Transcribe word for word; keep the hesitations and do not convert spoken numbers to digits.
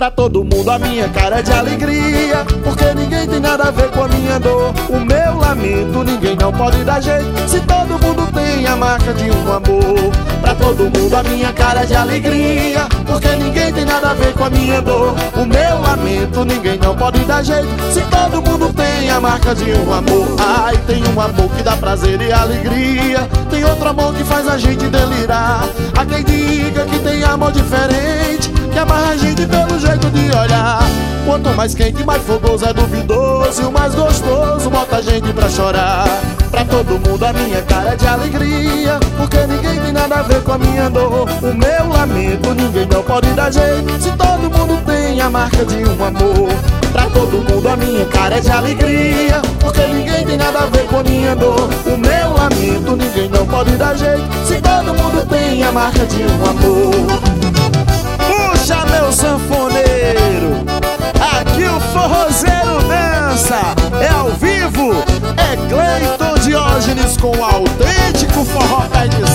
Pra todo mundo a minha cara é de alegria, porque ninguém tem nada a ver com a minha dor. O meu lamento ninguém não pode dar jeito, se todo mundo tem a marca de um amor. Pra todo mundo a minha cara é de alegria, porque ninguém tem nada a ver com a minha dor. O meu lamento ninguém não pode dar jeito, se todo mundo tem a marca de um amor. Ai, tem um amor que dá prazer e alegria, tem outro amor que faz a gente delirar. Há quem diga que tem amor diferente, que amarra a gente pelo jeito de olhar. Quanto mais quente, mais fogoso é duvidoso, e o mais gostoso bota a gente pra chorar. Pra todo mundo a minha cara é de alegria, porque ninguém tem nada a ver com a minha dor. O meu lamento ninguém não pode dar jeito, se todo mundo tem a marca de um amor. Pra todo mundo a minha cara é de alegria, porque ninguém tem nada a ver com a minha dor. O meu lamento ninguém não pode dar jeito, se todo mundo tem a marca de um amor. Puxa, meu sanfoneiro, aqui o forrozeiro dança, é ao vivo, é Cleiton Diógenes com o autêntico forró pé de